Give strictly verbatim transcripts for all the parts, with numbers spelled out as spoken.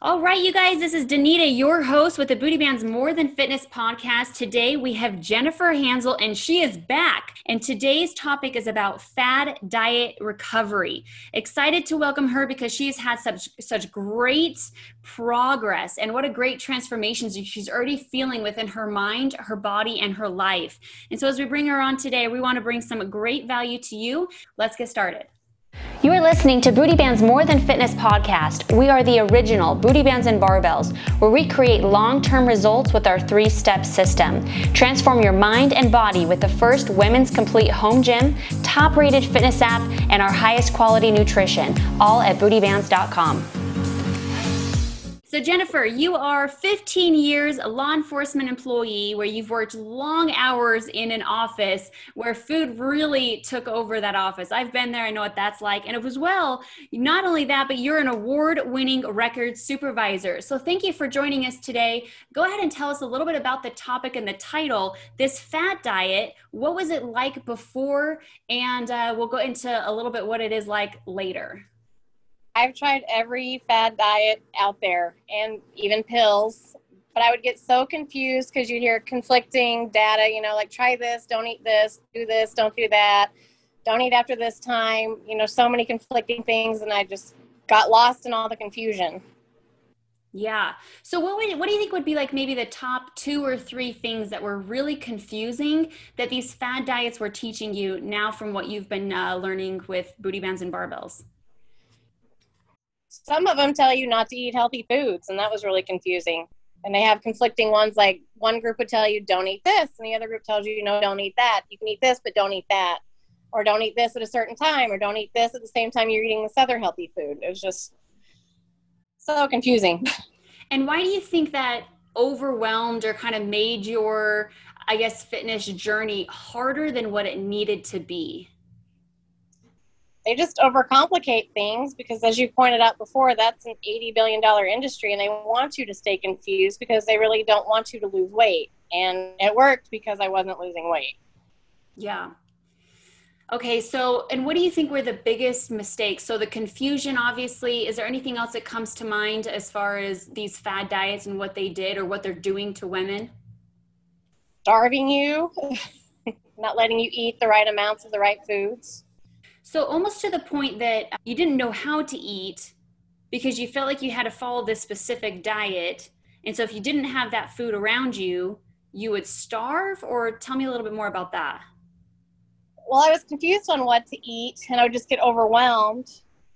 All right, you guys, this is Danita, your host with the Booty Band's More Than Fitness podcast. Today we have Jennifer Hansel, and she is back. And today's topic is about fad diet recovery. Excited to welcome her because she has had such such great progress, and what a great transformations she's already feeling within her mind, her body, and her life. And so as we bring her on today, we want to bring some great value to you. Let's get started. You are listening to Booty Band's More Than Fitness podcast. We are the original Booty Bands and Barbells, where we create long-term results with our three-step system. Transform your mind and body with the first women's complete home gym, top-rated fitness app, and our highest quality nutrition, all at booty bands dot com. So Jennifer, you are fifteen years a law enforcement employee where you've worked long hours in an office where food really took over that office. I've been there. I know what that's like. And it was well, not only that, but you're an award-winning record supervisor. So thank you for joining us today. Go ahead and tell us a little bit about the topic and the title, this fad diet. What was it like before? And uh, we'll go into a little bit what it is like later. I've tried every fad diet out there and even pills, but I would get so confused because you'd hear conflicting data, you know, like try this, don't eat this, do this, don't do that, don't eat after this time, you know, so many conflicting things. And I just got lost in all the confusion. Yeah. So what would, what do you think would be like maybe the top two or three things that were really confusing that these fad diets were teaching you now from what you've been uh, learning with Booty Bands and Barbells? Some of them tell you not to eat healthy foods, and that was really confusing. And they have conflicting ones, like one group would tell you, don't eat this, and the other group tells you, no, don't eat that. You can eat this, but don't eat that. Or don't eat this at a certain time, or don't eat this at the same time you're eating this other healthy food. It was just so confusing. And why do you think that overwhelmed or kind of made your, I guess, fitness journey harder than what it needed to be? They just overcomplicate things because, as you pointed out before, that's an eighty billion dollars industry, and they want you to stay confused because they really don't want you to lose weight. And it worked because I wasn't losing weight. Yeah. Okay. So, and what do you think were the biggest mistakes? So the confusion, obviously, is there anything else that comes to mind as far as these fad diets and what they did or what they're doing to women? Starving you, not letting you eat the right amounts of the right foods. So almost to the point that you didn't know how to eat because you felt like you had to follow this specific diet. And so if you didn't have that food around you, you would starve? Or tell me a little bit more about that. Well, I was confused on what to eat, and I would just get overwhelmed.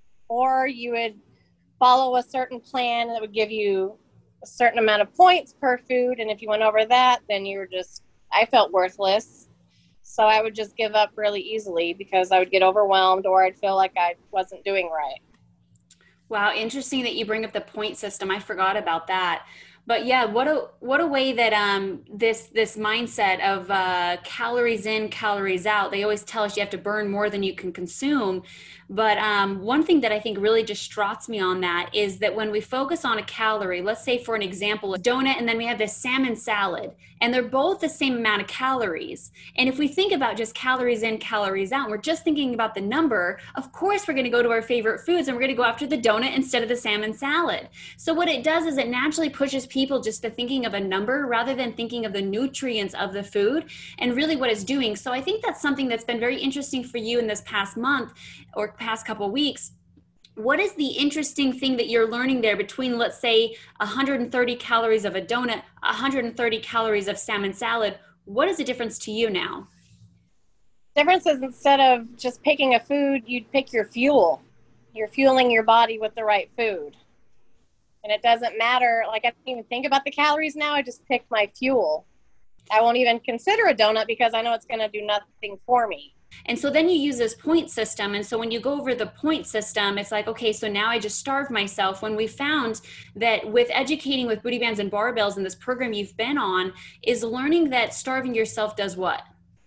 Or you would follow a certain plan that would give you a certain amount of points per food. And if you went over that, then you were just, I felt worthless. So I would just give up really easily because I would get overwhelmed or I'd feel like I wasn't doing right. Wow, interesting that you bring up the point system. I forgot about that. But yeah, what a what a way that um this this mindset of uh, calories in, calories out. They always tell us you have to burn more than you can consume. But um, one thing that I think really distraughts me on that is that when we focus on a calorie, let's say for an example, a donut, and then we have this salmon salad, and they're both the same amount of calories. And if we think about just calories in, calories out, we're just thinking about the number, of course we're going to go to our favorite foods and we're going to go after the donut instead of the salmon salad. So what it does is it naturally pushes people just to thinking of a number rather than thinking of the nutrients of the food and really what it's doing. So I think that's something that's been very interesting for you in this past month or past couple weeks. What is the interesting thing that you're learning there between, let's say, one hundred thirty calories of a donut, one hundred thirty calories of salmon salad? What is the difference to you now? Difference is instead of just picking a food, you'd pick your fuel. You're fueling your body with the right food. And it doesn't matter, like I don't even think about the calories now, I just pick my fuel. I won't even consider a donut because I know it's going to do nothing for me. And so then you use this point system. And so when you go over the point system, it's like, okay, so now I just starve myself. When we found that with educating with Booty Bands and Barbells and this program you've been on is learning that starving yourself does what?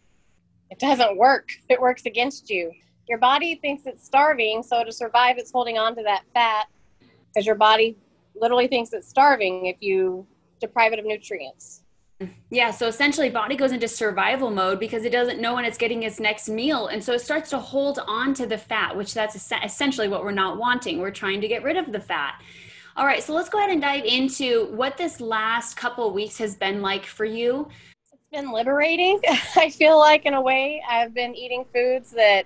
It doesn't work. It works against you. Your body thinks it's starving. So to survive, it's holding on to that fat because your body literally thinks it's starving if you deprive it of nutrients. Yeah, so essentially body goes into survival mode because it doesn't know when it's getting its next meal. And so it starts to hold on to the fat, which that's essentially what we're not wanting. We're trying to get rid of the fat. All right, so let's go ahead and dive into what this last couple of weeks has been like for you. It's been liberating. I feel like, in a way, I've been eating foods that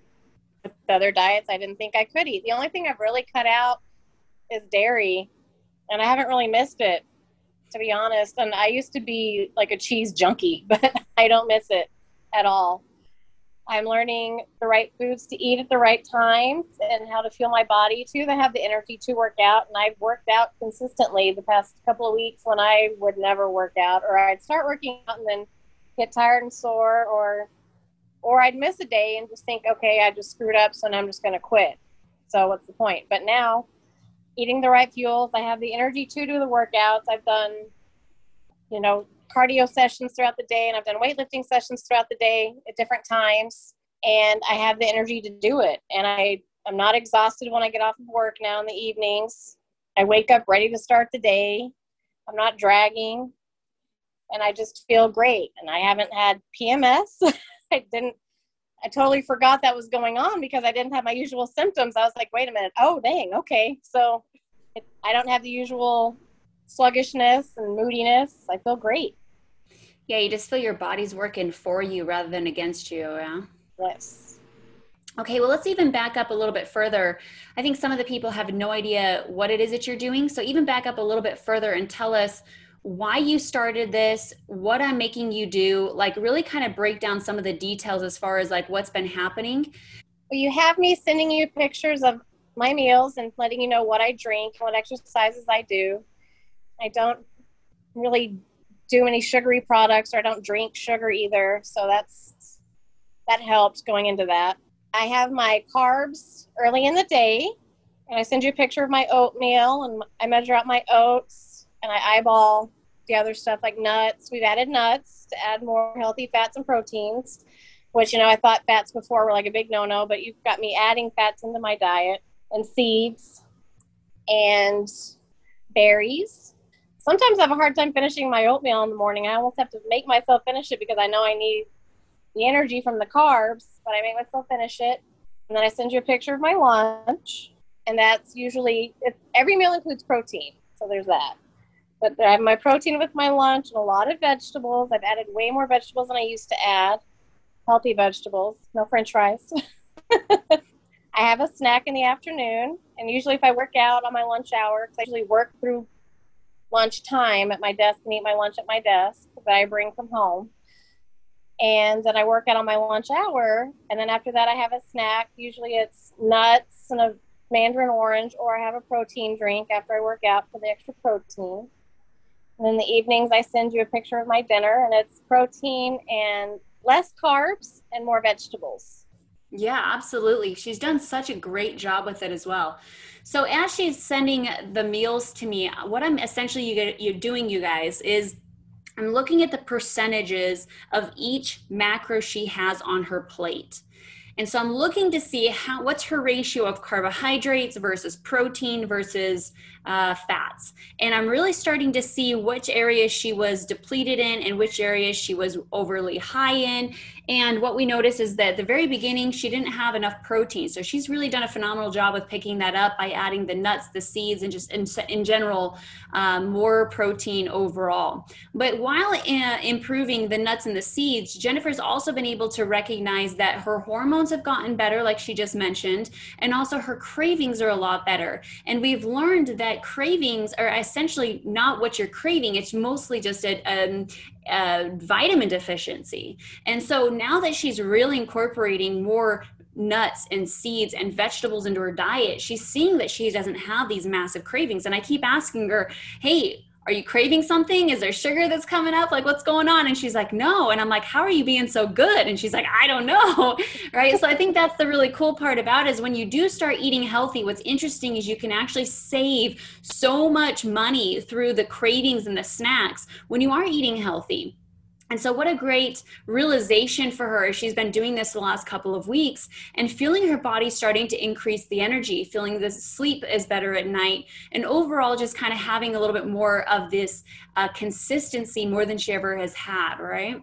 with other diets I didn't think I could eat. The only thing I've really cut out is dairy, and I haven't really missed it, to be honest. And I used to be like a cheese junkie, but I don't miss it at all. I'm learning the right foods to eat at the right times and how to feel my body too. I have the energy to work out, and I've worked out consistently the past couple of weeks when I would never work out, or I'd start working out and then get tired and sore, or or I'd miss a day and just think, okay, I just screwed up, so now I'm just going to quit. So what's the point? But now, eating the right fuels, I have the energy to do the workouts. I've done, you know, cardio sessions throughout the day, and I've done weightlifting sessions throughout the day at different times, and I have the energy to do it. And I, I'm not exhausted when I get off of work now in the evenings. I wake up ready to start the day. I'm not dragging, and I just feel great. And I haven't had P M S. I didn't, I totally forgot that was going on because I didn't have my usual symptoms. I was like, wait a minute. Oh, dang. Okay. So it, I don't have the usual sluggishness and moodiness. I feel great. Yeah, you just feel your body's working for you rather than against you, yeah? Yes. Okay, well, let's even back up a little bit further. I think some of the people have no idea what it is that you're doing. So even back up a little bit further and tell us why you started this, what I'm making you do, like really kind of break down some of the details as far as like what's been happening. Well, you have me sending you pictures of my meals and letting you know what I drink, what exercises I do. I don't really do any sugary products, or I don't drink sugar either. So that's, that helps going into that. I have my carbs early in the day, and I send you a picture of my oatmeal, and I measure out my oats, and I eyeball the other stuff like nuts. We've added nuts to add more healthy fats and proteins, which, you know, I thought fats before were like a big no-no, but you've got me adding fats into my diet, and seeds and berries. Sometimes I have a hard time finishing my oatmeal in the morning. I almost have to make myself finish it because I know I need the energy from the carbs, but I make myself finish it. And then I send you a picture of my lunch, and that's usually, it, every meal includes protein, so there's that. But I have my protein with my lunch and a lot of vegetables. I've added way more vegetables than I used to add. Healthy vegetables, no French fries. I have a snack in the afternoon, and usually if I work out on my lunch hour, because I usually work through lunchtime at my desk and eat my lunch at my desk that I bring from home. And then I work out on my lunch hour. And then after that, I have a snack. Usually it's nuts and a mandarin orange, or I have a protein drink after I work out for the extra protein. And in the evenings, I send you a picture of my dinner, and it's protein and less carbs and more vegetables. Yeah, absolutely. She's done such a great job with it as well. So as she's sending the meals to me, what I'm essentially you get, you're doing, you guys, is I'm looking at the percentages of each macro she has on her plate. And so I'm looking to see how what's her ratio of carbohydrates versus protein versus uh, fats. And I'm really starting to see which areas she was depleted in and which areas she was overly high in. And what we notice is that at the very beginning, she didn't have enough protein. So she's really done a phenomenal job with picking that up by adding the nuts, the seeds, and just in, in general, um, more protein overall. But while uh, improving the nuts and the seeds, Jennifer's also been able to recognize that her hormones have gotten better, like she just mentioned, and also her cravings are a lot better. And we've learned that cravings are essentially not what you're craving. It's mostly just a, a, a vitamin deficiency. And so now that she's really incorporating more nuts and seeds and vegetables into her diet, she's seeing that she doesn't have these massive cravings. And I keep asking her, hey, are you craving something? Is there sugar that's coming up? Like, what's going on? And she's like, no. And I'm like, how are you being so good? And she's like, I don't know. Right. So I think that's the really cool part about it, is when you do start eating healthy, what's interesting is you can actually save so much money through the cravings and the snacks when you are eating healthy. And so what a great realization for her as she's been doing this the last couple of weeks and feeling her body starting to increase the energy, feeling the sleep is better at night, and overall just kind of having a little bit more of this uh, consistency more than she ever has had, right?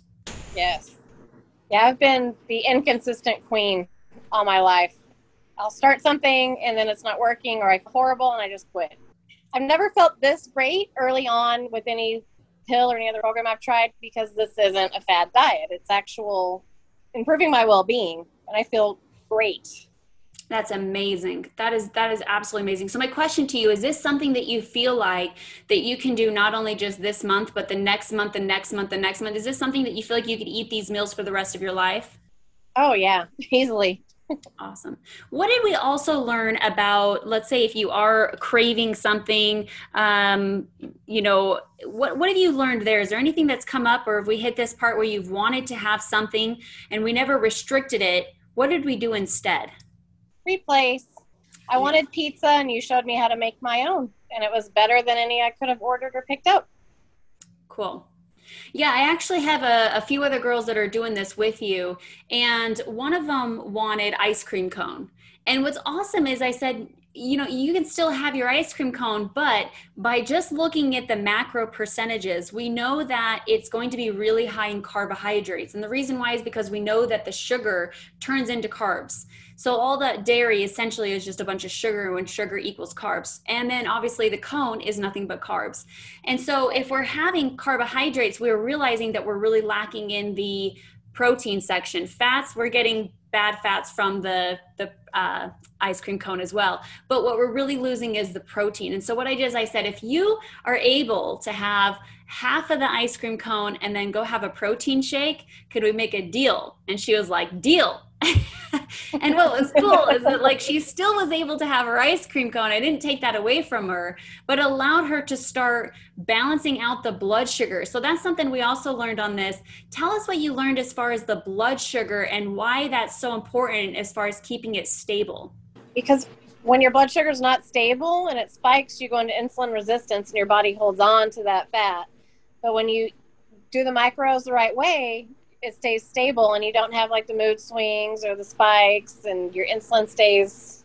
Yes. Yeah, I've been the inconsistent queen all my life. I'll start something and then it's not working, or I feel horrible and I just quit. I've never felt this great early on with any pill or any other program I've tried, because this isn't a fad diet. It's actual improving my well-being, and I feel great. That's amazing. That is that is absolutely amazing. So my question to you, is this something that you feel like that you can do not only just this month, but the next month, the next month, the next month? Is this something that you feel like you could eat these meals for the rest of your life? Oh yeah, easily. Awesome. What did we also learn about, let's say if you are craving something, um, you know, what, what have you learned there? Is there anything that's come up, or have we hit this part where you've wanted to have something and we never restricted it? What did we do instead? Replace. I wanted pizza and you showed me how to make my own, and it was better than any I could have ordered or picked up. Cool. Yeah, I actually have a, a few other girls that are doing this with you, and one of them wanted ice cream cone. And what's awesome is I said, you know, you can still have your ice cream cone, but by just looking at the macro percentages, we know that it's going to be really high in carbohydrates. And the reason why is because we know that the sugar turns into carbs. So all that dairy essentially is just a bunch of sugar, when sugar equals carbs. And then obviously the cone is nothing but carbs. And so if we're having carbohydrates, we're realizing that we're really lacking in the protein section. Fats, we're getting bad fats from the, the uh, ice cream cone as well. But what we're really losing is the protein. And so what I did is I said, if you are able to have half of the ice cream cone and then go have a protein shake, could we make a deal? And she was like, deal. And what was cool is that like she still was able to have her ice cream cone. I didn't take that away from her, but allowed her to start balancing out the blood sugar. So that's something we also learned on this. Tell us what you learned as far as the blood sugar and why that's so important as far as keeping it stable. Because when your blood sugar is not stable and it spikes, you go into insulin resistance and your body holds on to that fat. But when you do the macros the right way, it stays stable and you don't have like the mood swings or the spikes, and your insulin stays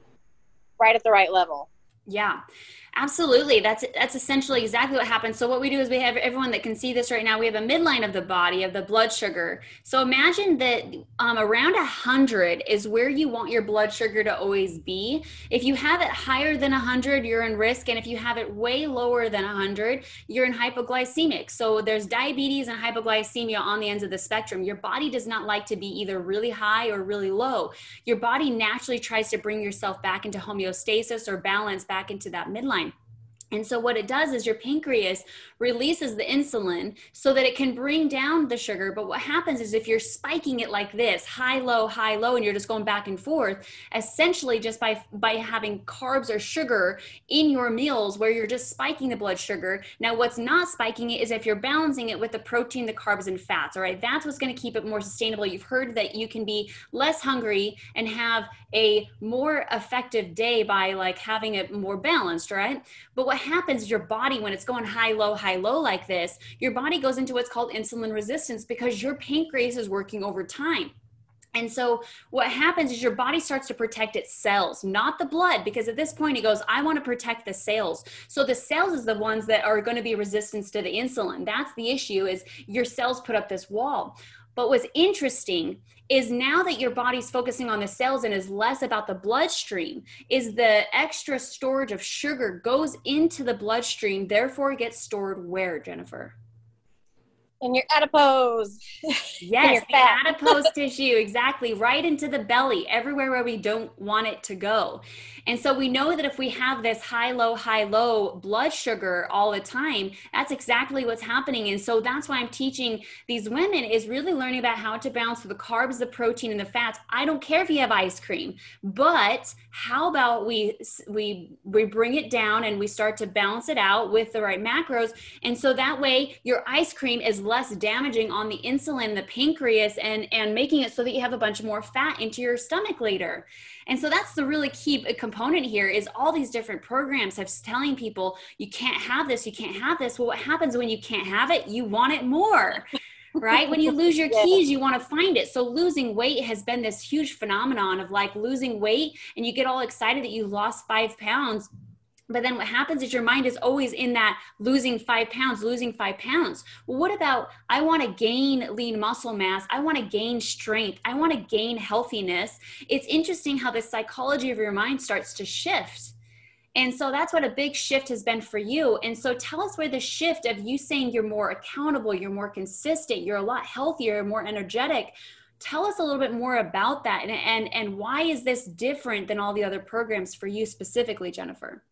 right at the right level. Yeah, absolutely. That's that's essentially exactly what happens. So what we do is we have everyone that can see this right now. We have a midline of the body of the blood sugar. So imagine that um, around one hundred is where you want your blood sugar to always be. If you have it higher than one hundred, you're in risk. And if you have it way lower than one hundred, you're in hypoglycemic. So there's diabetes and hypoglycemia on the ends of the spectrum. Your body does not like to be either really high or really low. Your body naturally tries to bring yourself back into homeostasis or balance back into that midline. And so what it does is your pancreas releases the insulin so that it can bring down the sugar. But what happens is if you're spiking it like this, high, low, high, low, and you're just going back and forth, essentially just by, by having carbs or sugar in your meals where you're just spiking the blood sugar. Now, what's not spiking it is if you're balancing it with the protein, the carbs, and fats, all right? That's what's going to keep it more sustainable. You've heard that you can be less hungry and have a more effective day by like having it more balanced, right? But what happens is your body, when it's going high, low, high, low like this, your body goes into what's called insulin resistance because your pancreas is working overtime. And so what happens is your body starts to protect its cells, not the blood, because at this point it goes, I want to protect the cells. So the cells is the ones that are going to be resistant to the insulin. That's the issue, is your cells put up this wall. But what's interesting is now that your body's focusing on the cells and is less about the bloodstream, is the extra storage of sugar goes into the bloodstream, therefore gets stored where, Jennifer? In your adipose. Yes, the adipose tissue, exactly, right into the belly, everywhere where we don't want it to go. And so we know that if we have this high, low, high, low blood sugar all the time, that's exactly what's happening. And so that's why I'm teaching these women is really learning about how to balance the carbs, the protein, and the fats. I don't care if you have ice cream, but how about we, we, we bring it down and we start to balance it out with the right macros. And so that way your ice cream is less damaging on the insulin, the pancreas, and, and making it so that you have a bunch more fat into your stomach later. And so that's the really key component here, is all these different programs have telling people you can't have this, you can't have this. Well, what happens when you can't have it? You want it more, right? When you lose your keys, you want to find it. So losing weight has been this huge phenomenon of like losing weight, and you get all excited that you lost five pounds. But then what happens is your mind is always in that losing five pounds, losing five pounds. Well, what about, I want to gain lean muscle mass. I want to gain strength. I want to gain healthiness. It's interesting how the psychology of your mind starts to shift. And so that's what a big shift has been for you. And so tell us where the shift of you saying you're more accountable, you're more consistent, you're a lot healthier, more energetic. Tell us a little bit more about that. And, and, and why is this different than all the other programs for you specifically, Jennifer?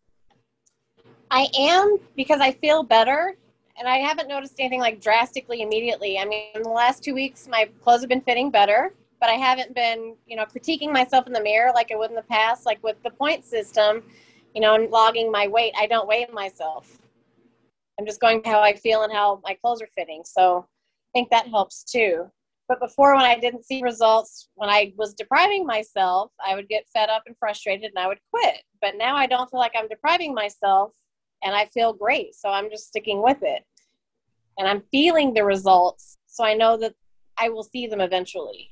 I am, because I feel better, and I haven't noticed anything like drastically immediately. I mean, in the last two weeks, my clothes have been fitting better, but I haven't been, you know, critiquing myself in the mirror like I would in the past, like with the point system, you know, and logging my weight. I don't weigh myself. I'm just going by how I feel and how my clothes are fitting. So I think that helps too. But before, when I didn't see results, when I was depriving myself, I would get fed up and frustrated and I would quit. But now I don't feel like I'm depriving myself, and I feel great. So I'm just sticking with it. And I'm feeling the results. So I know that I will see them eventually.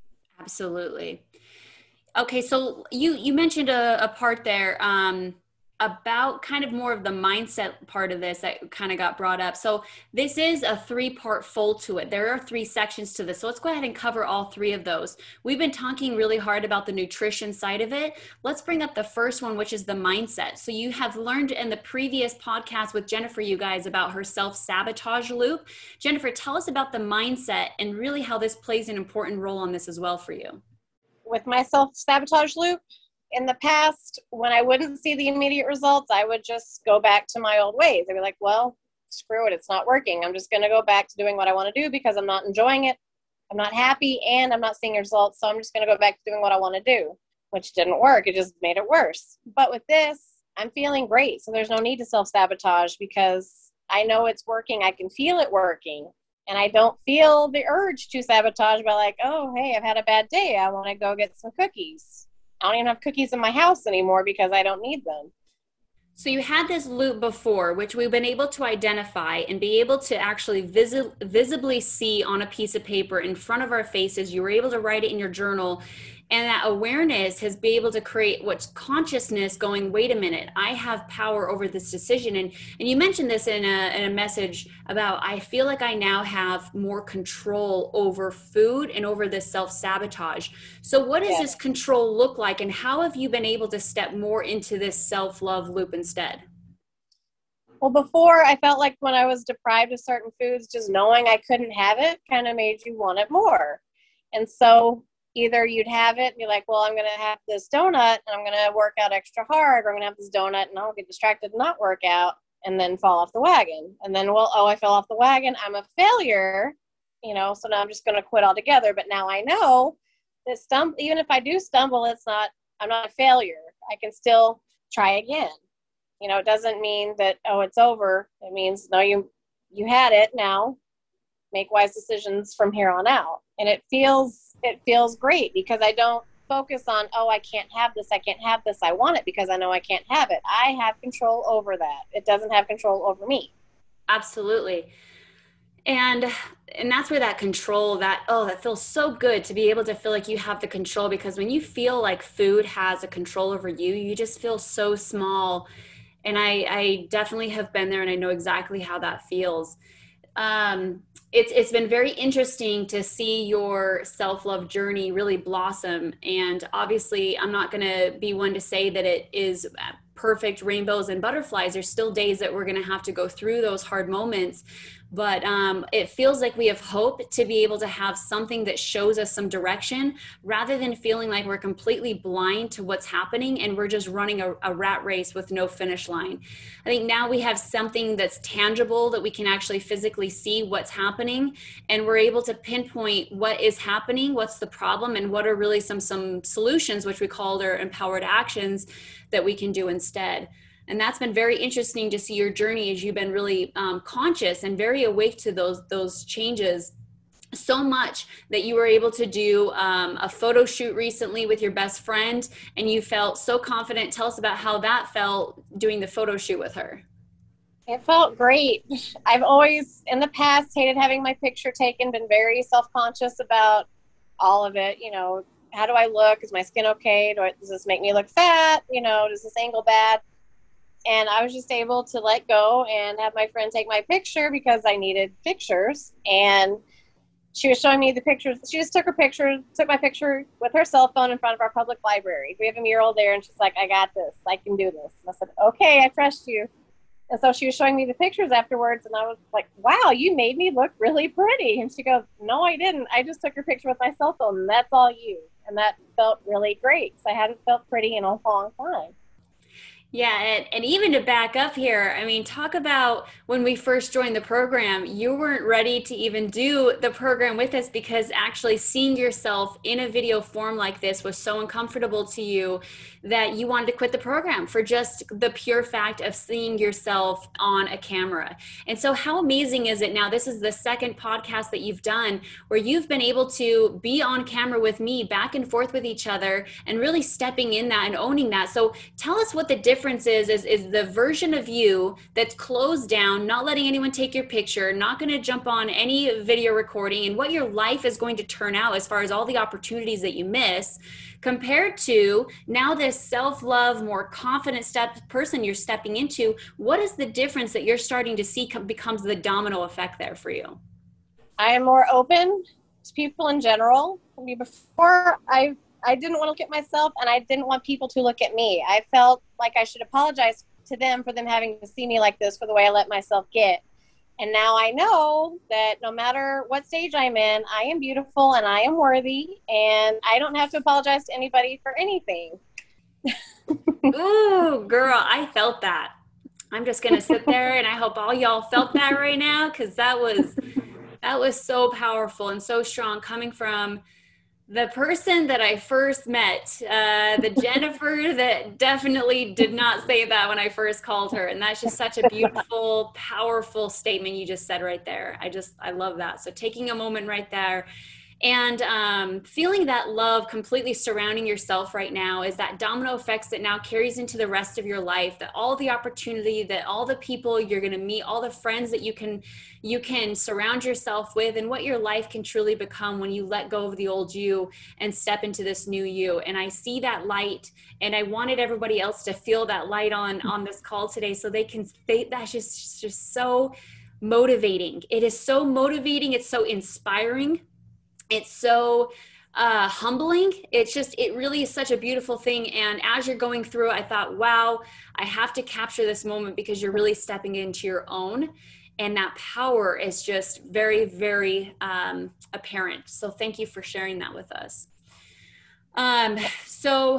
Absolutely. Okay. So you, you mentioned a, a part there, um, about kind of more of the mindset part of this that kind of got brought up. So this is a three part fold to it. There are three sections to this. So let's go ahead and cover all three of those. We've been talking really hard about the nutrition side of it. Let's bring up the first one, which is the mindset. So you have learned in the previous podcast with Jennifer, you guys, about her self-sabotage loop. Jennifer, tell us about the mindset and really how this plays an important role on this as well for you. With my self-sabotage loop, in the past, when I wouldn't see the immediate results, I would just go back to my old ways. I'd be like, well, screw it. It's not working. I'm just going to go back to doing what I want to do because I'm not enjoying it. I'm not happy and I'm not seeing results. So I'm just going to go back to doing what I want to do, which didn't work. It just made it worse. But with this, I'm feeling great. So there's no need to self-sabotage because I know it's working. I can feel it working. And I don't feel the urge to sabotage by like, oh, hey, I've had a bad day. I want to go get some cookies. I don't even have cookies in my house anymore because I don't need them. So you had this loop before, which we've been able to identify and be able to actually visi- visibly see on a piece of paper in front of our faces. You were able to write it in your journal. And that awareness has been able to create what's consciousness going, wait a minute, I have power over this decision. And and you mentioned this in a, in a message about, I feel like I now have more control over food and over this self-sabotage. So what does yeah. this control look like? And how have you been able to step more into this self-love loop instead? Well, before I felt like when I was deprived of certain foods, just knowing I couldn't have it kind of made you want it more. And so either you'd have it and be like, well, I'm going to have this donut and I'm going to work out extra hard, or I'm going to have this donut and I'll get distracted and not work out and then fall off the wagon. And then, well, oh, I fell off the wagon. I'm a failure, you know, so now I'm just going to quit altogether. But now I know that stum- even if I do stumble, it's not, I'm not a failure. I can still try again. You know, it doesn't mean that, oh, it's over. It means, no, you, you had it now. Make wise decisions from here on out. And it feels, it feels great because I don't focus on, oh, I can't have this. I can't have this. I want it because I know I can't have it. I have control over that. It doesn't have control over me. Absolutely. And, and that's where that control, that, oh, that feels so good to be able to feel like you have the control, because when you feel like food has a control over you, you just feel so small. And I, I definitely have been there and I know exactly how that feels. Um, it's, it's been very interesting to see your self-love journey really blossom. And obviously I'm not going to be one to say that it is perfect rainbows and butterflies. There's still days that we're going to have to go through those hard moments, but um, it feels like we have hope to be able to have something that shows us some direction rather than feeling like we're completely blind to what's happening and we're just running a, a rat race with no finish line. I think now we have something that's tangible that we can actually physically see what's happening, and we're able to pinpoint what is happening, what's the problem, and what are really some some solutions, which we call their empowered actions that we can do instead. And that's been very interesting to see your journey as you've been really um, conscious and very awake to those those changes, so much that you were able to do um, a photo shoot recently with your best friend, and you felt so confident. Tell us about how that felt doing the photo shoot with her. It felt great. I've always, in the past, hated having my picture taken, been very self-conscious about all of it. You know, how do I look? Is my skin okay? Do I, does this make me look fat? You know, does this angle bad? And I was just able to let go and have my friend take my picture because I needed pictures. And she was showing me the pictures. She just took her picture, took my picture with her cell phone in front of our public library. We have a mural there, and she's like, I got this. I can do this. And I said, okay, I trust you. And so she was showing me the pictures afterwards, and I was like, wow, you made me look really pretty. And she goes, no, I didn't. I just took your picture with my cell phone, and that's all you. And that felt really great because I hadn't felt pretty in a long time. Yeah, and, and even to back up here, I mean, talk about when we first joined the program, you weren't ready to even do the program with us because actually seeing yourself in a video form like this was so uncomfortable to you that you wanted to quit the program for just the pure fact of seeing yourself on a camera. And so how amazing is it now? This is the second podcast that you've done where you've been able to be on camera with me, back and forth with each other, and really stepping in that and owning that. So tell us what the difference is, is, is the version of you that's closed down, not letting anyone take your picture, not going to jump on any video recording, and what your life is going to turn out as far as all the opportunities that you miss, compared to now this self-love, more confident step person you're stepping into. What is the difference that you're starting to see com- becomes the domino effect there for you? I am more open to people in general. I mean, before I I didn't want to look at myself, and I didn't want people to look at me. I felt like I should apologize to them for them having to see me like this for the way I let myself get. And now I know that no matter what stage I'm in, I am beautiful and I am worthy, and I don't have to apologize to anybody for anything. Ooh, girl, I felt that. I'm just going to sit there, and I hope all y'all felt that right now, because that was, that was so powerful and so strong coming from the person that I first met, uh, the Jennifer that definitely did not say that when I first called her. And that's just such a beautiful, powerful statement you just said right there. I just, I love that. So taking a moment right there and um, feeling that love completely surrounding yourself right now is that domino effects that now carries into the rest of your life, that all the opportunity, that all the people you're going to meet, all the friends that you can you can surround yourself with, and what your life can truly become when you let go of the old you and step into this new you. And I see that light, and I wanted everybody else to feel that light on on this call today, so they can they, that's just just so motivating. It is so motivating. It's so inspiring. It's so uh, humbling. It's just, it really is such a beautiful thing. And as you're going through, I thought, wow, I have to capture this moment because you're really stepping into your own. And that power is just very, very um, apparent. So thank you for sharing that with us. Um, so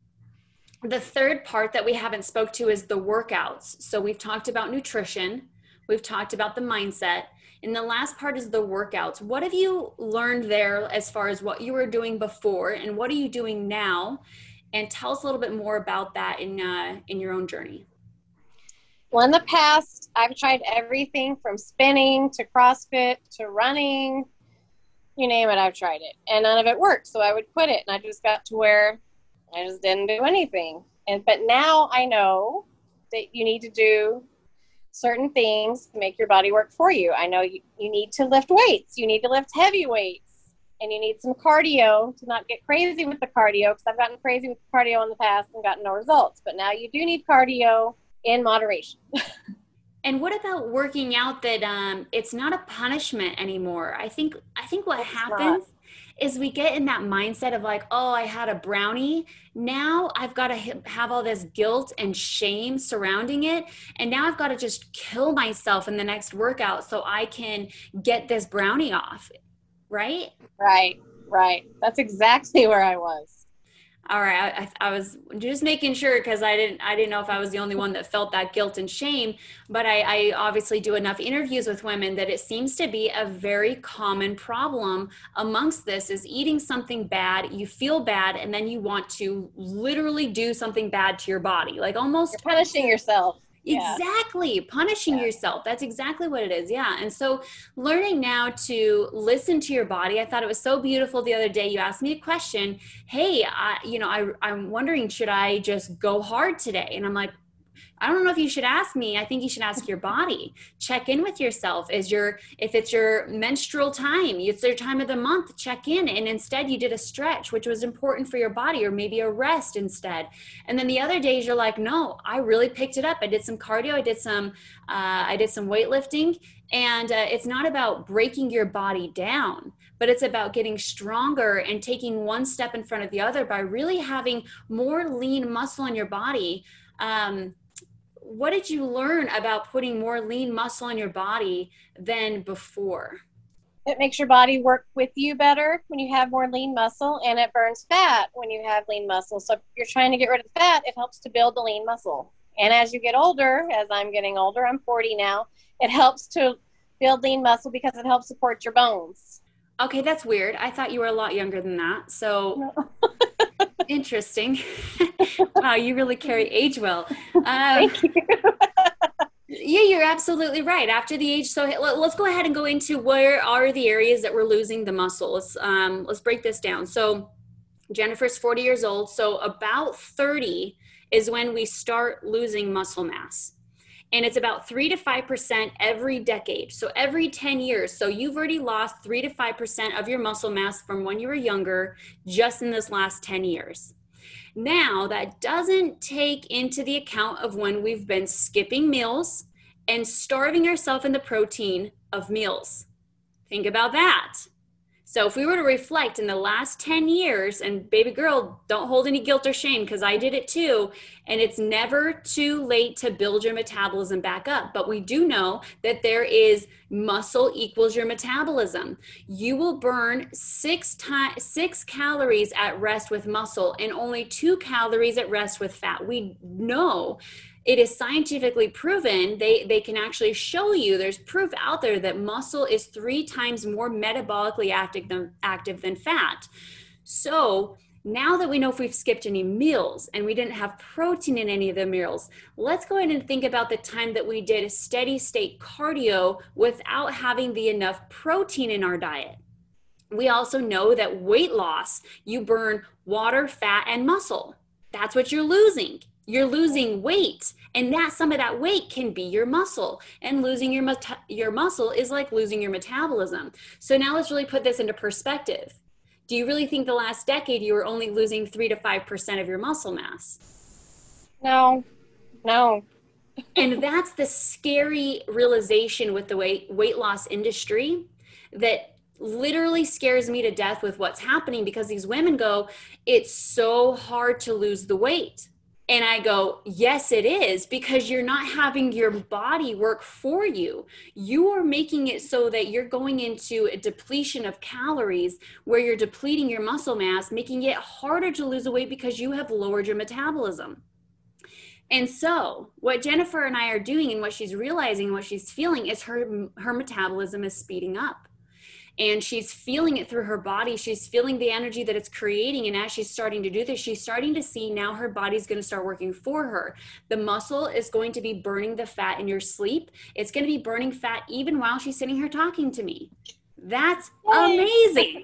the third part that we haven't spoke to is the workouts. So we've talked about nutrition. We've talked about the mindset. And the last part is the workouts. What have you learned there as far as what you were doing before, and what are you doing now? And tell us a little bit more about that in uh, in your own journey. Well, in the past, I've tried everything from spinning to CrossFit to running. You name it, I've tried it. And none of it worked, so I would quit it. And I just got to where I just didn't do anything. And but now I know that you need to do certain things to make your body work for you. I know you, you need to lift weights. You need to lift heavy weights. And you need some cardio to not get crazy with the cardio, because I've gotten crazy with cardio in the past and gotten no results. But now you do need cardio in moderation. And what about working out that um, it's not a punishment anymore? I think I think what it's happens not. is we get in that mindset of like, oh, I had a brownie. Now I've got to have all this guilt and shame surrounding it. And now I've got to just kill myself in the next workout so I can get this brownie off. Right? Right, right. That's exactly where I was. All right. I, I was just making sure, because I didn't, I didn't know if I was the only one that felt that guilt and shame, but I, I obviously do enough interviews with women that it seems to be a very common problem amongst this is eating something bad. You feel bad, and then you want to literally do something bad to your body, like almost You're punishing yourself. Exactly. Yeah. Punishing yeah. yourself. That's exactly what it is. Yeah. And so learning now to listen to your body. I thought it was so beautiful the other day. You asked me a question. Hey, I, you know, I, I'm wondering, should I just go hard today? And I'm like, I don't know if you should ask me. I think you should ask your body. Check in with yourself. Is your, if it's your menstrual time, it's your time of the month, check in. And instead you did a stretch, which was important for your body, or maybe a rest instead. And then the other days you're like, no, I really picked it up. I did some cardio. I did some, uh, I did some weightlifting. And uh, it's not about breaking your body down, but it's about getting stronger and taking one step in front of the other by really having more lean muscle in your body. Um, what did you learn about putting more lean muscle in your body than before? It makes your body work with you better when you have more lean muscle, and it burns fat when you have lean muscle. So if you're trying to get rid of fat, it helps to build the lean muscle. And as you get older, as I'm getting older, I'm forty now, it helps to build lean muscle because it helps support your bones. Okay, that's weird. I thought you were a lot younger than that. So no. Interesting. Wow, you really carry age well. Um, Thank you. Yeah, you're absolutely right. After the age, so let's go ahead and go into where are the areas that we're losing the muscle. Let's um, let's break this down. So Jennifer's forty years old. So about thirty is when we start losing muscle mass. And it's about three to five percent every decade. So every ten years. So you've already lost three to five percent of your muscle mass from when you were younger, just in this last ten years. Now, that doesn't take into the account of when we've been skipping meals and starving ourselves in the protein of meals. Think about that. So if we were to reflect in the last ten years, and baby girl, don't hold any guilt or shame because I did it too, and it's never too late to build your metabolism back up. But we do know that there is muscle equals your metabolism. You will burn six times six calories at rest with muscle and only two calories at rest with fat. We know. It is scientifically proven. They, they can actually show you, there's proof out there that muscle is three times more metabolically active than, active than fat. So now that we know if we've skipped any meals and we didn't have protein in any of the meals, let's go ahead and think about the time that we did a steady state cardio without having the enough protein in our diet. We also know that weight loss, you burn water, fat, and muscle. That's what you're losing. You're losing weight, and that some of that weight can be your muscle, and losing your meta- your muscle is like losing your metabolism. So now let's really put this into perspective. Do you really think the last decade you were only losing three to five percent of your muscle mass? No, no. And that's the scary realization with the weight weight loss industry that literally scares me to death with what's happening, because these women go, it's so hard to lose the weight. And I go, yes, it is, because you're not having your body work for you. You are making it so that you're going into a depletion of calories where you're depleting your muscle mass, making it harder to lose the weight because you have lowered your metabolism. And so what Jennifer and I are doing, and what she's realizing, what she's feeling, is her, her metabolism is speeding up. And she's feeling it through her body. She's feeling the energy that it's creating. And as she's starting to do this, she's starting to see now her body's going to start working for her. The muscle is going to be burning the fat in your sleep. It's going to be burning fat even while she's sitting here talking to me. That's Yay. Amazing.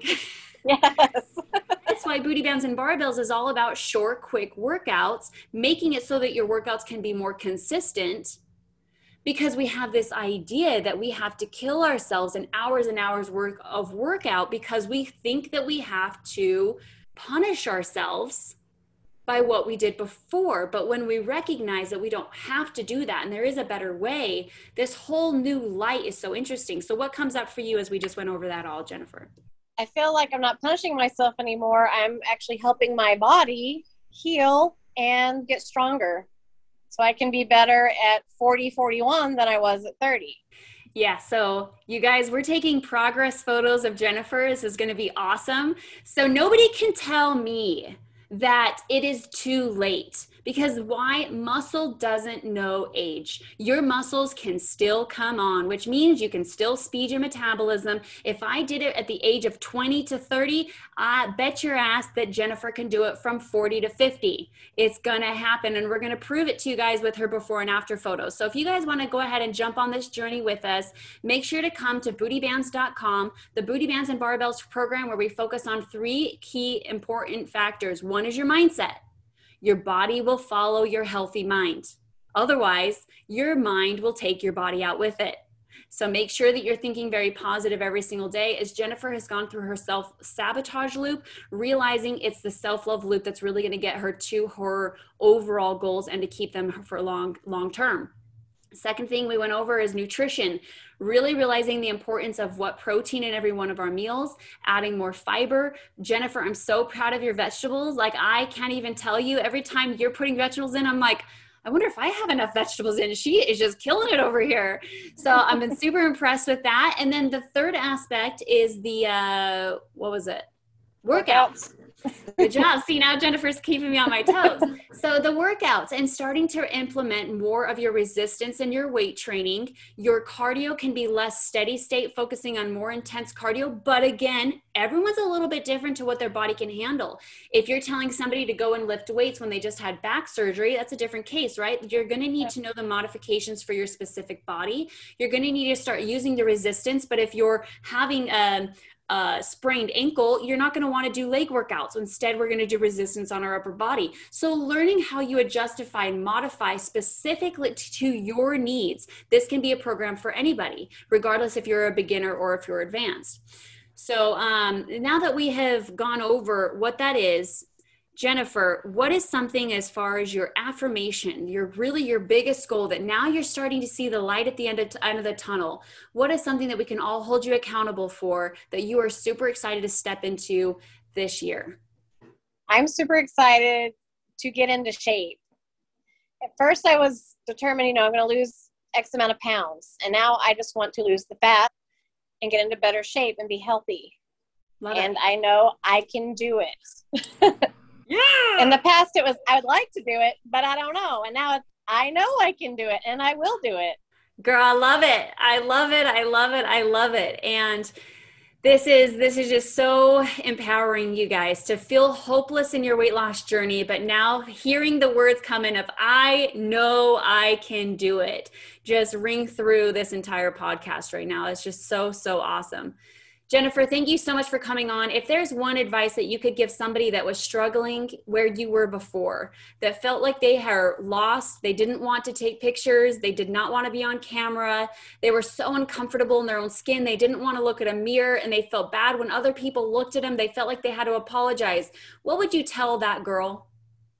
Yes. That's why Booty Bands and Barbells is all about short, quick workouts, making it so that your workouts can be more consistent. Because we have this idea that we have to kill ourselves in hours and hours worth of workout because we think that we have to punish ourselves by what we did before. But when we recognize that we don't have to do that and there is a better way, this whole new light is so interesting. So what comes up for you as we just went over that all, Jennifer? I feel like I'm not punishing myself anymore. I'm actually helping my body heal and get stronger. So I can be better at forty, forty-one than I was at thirty. Yeah, so you guys, we're taking progress photos of Jennifer. This is going to be awesome. So nobody can tell me that it is too late, because why? Muscle doesn't know age. Your muscles can still come on, which means you can still speed your metabolism. If I did it at the age of twenty to thirty, I bet your ass that Jennifer can do it from forty to fifty. It's going to happen, and we're going to prove it to you guys with her before and after photos. So if you guys want to go ahead and jump on this journey with us, make sure to come to booty bands dot com, the Booty Bands and Barbells program, where we focus on three key important factors. One is your mindset. Your body will follow your healthy mind. Otherwise, your mind will take your body out with it. So make sure that you're thinking very positive every single day, as Jennifer has gone through her self-sabotage loop, realizing it's the self-love loop that's really going to get her to her overall goals and to keep them for long, long term. Second thing we went over is nutrition, really realizing the importance of what protein in every one of our meals, adding more fiber. Jennifer, I'm so proud of your vegetables. Like, I can't even tell you, every time you're putting vegetables in, I'm like, I wonder if I have enough vegetables in. She is just killing it over here. So I've been super impressed with that. And then the third aspect is the, uh, what was it? Workouts. Good job. See, now Jennifer's keeping me on my toes. So the workouts and starting to implement more of your resistance in your weight training. Your cardio can be less steady state, focusing on more intense cardio. But again, everyone's a little bit different to what their body can handle. If you're telling somebody to go and lift weights when they just had back surgery, that's a different case, right? You're going to need to know the modifications for your specific body. You're going to need to start using the resistance. But if you're having a Uh, sprained ankle, you're not going to want to do leg workouts. Instead, we're going to do resistance on our upper body. So learning how you adjustify and modify specifically to your needs. This can be a program for anybody, regardless if you're a beginner or if you're advanced. So um, now that we have gone over what that is, Jennifer, what is something as far as your affirmation, your really your biggest goal that now you're starting to see the light at the end of, end of the tunnel? What is something that we can all hold you accountable for that you are super excited to step into this year? I'm super excited to get into shape. At first I was determined, you know, I'm going to lose X amount of pounds. And now I just want to lose the fat and get into better shape and be healthy. Love and it. I know I can do it. Yeah. In the past, it was, I would like to do it, but I don't know. And now it's, I know I can do it and I will do it. Girl, I love it. I love it. I love it. I love it. And this is, this is just so empowering, you guys, to feel hopeless in your weight loss journey. But now hearing the words come in of, I know I can do it, just ring through this entire podcast right now. It's just so, so awesome. Jennifer, thank you so much for coming on. If there's one advice that you could give somebody that was struggling where you were before, that felt like they were lost, they didn't want to take pictures, they did not want to be on camera, they were so uncomfortable in their own skin, they didn't want to look at a mirror, and they felt bad when other people looked at them, they felt like they had to apologize. What would you tell that girl?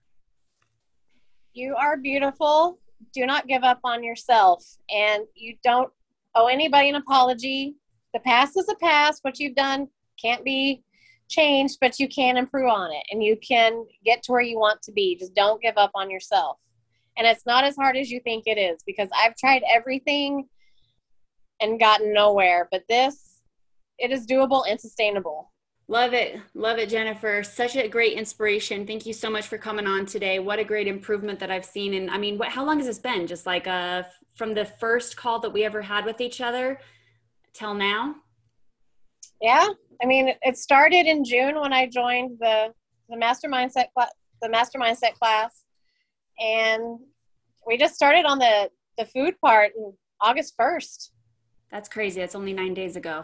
You are beautiful. Do not give up on yourself, and you don't owe anybody an apology. The past is the past. What you've done can't be changed, but you can improve on it and you can get to where you want to be. Just don't give up on yourself. And it's not as hard as you think it is, because I've tried everything and gotten nowhere, but this, it is doable and sustainable. Love it. Love it, Jennifer. Such a great inspiration. Thank you so much for coming on today. What a great improvement that I've seen. And I mean, what, how long has this been? Just like uh, from the first call that we ever had with each other till now? Yeah. I mean, it started in June when I joined the, the Master Mindset class, the Master Mindset class. And we just started on the, the food part in August first. That's crazy. That's only nine days ago.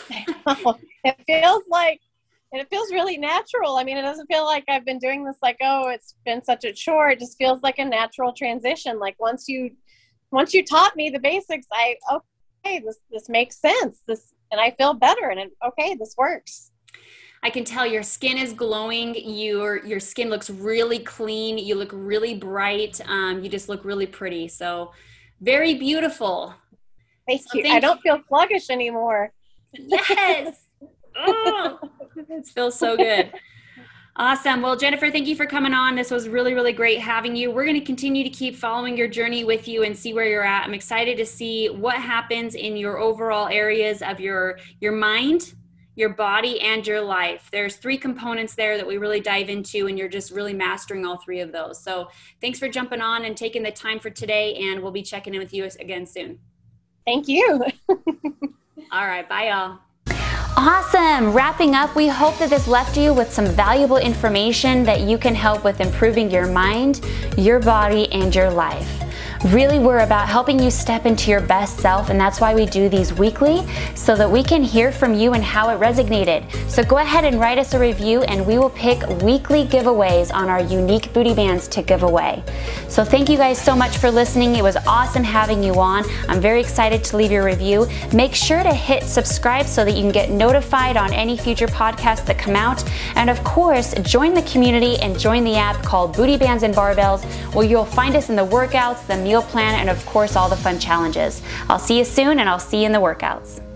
It feels like, and it feels really natural. I mean, it doesn't feel like I've been doing this like, oh, it's been such a chore. It just feels like a natural transition. Like once you, once you taught me the basics, I, okay. Hey, this, this makes sense. This, and I feel better and it, okay, this works. I can tell your skin is glowing. Your, your skin looks really clean. You look really bright. Um, you just look really pretty. So very beautiful. Thank so you. Thank I don't you. feel sluggish anymore. Yes. Oh, it feels so good. Awesome. Well, Jennifer, thank you for coming on. This was really, really great having you. We're going to continue to keep following your journey with you and see where you're at. I'm excited to see what happens in your overall areas of your, your mind, your body, and your life. There's three components there that we really dive into, and you're just really mastering all three of those. So thanks for jumping on and taking the time for today, and we'll be checking in with you again soon. Thank you. All right. Bye, y'all. Awesome. Wrapping up, we hope that this left you with some valuable information that you can help with improving your mind, your body, and your life. Really, we're about helping you step into your best self, and that's why we do these weekly, so that we can hear from you and how it resonated. So go ahead and write us a review, and we will pick weekly giveaways on our unique booty bands to give away. So thank you guys so much for listening. It was awesome having you on. I'm very excited to leave your review. Make sure to hit subscribe so that you can get notified on any future podcasts that come out. And of course, join the community and join the app called Booty Bands and Barbells, where you'll find us in the workouts, the meal plan, and of course all the fun challenges. I'll see you soon, and I'll see you in the workouts.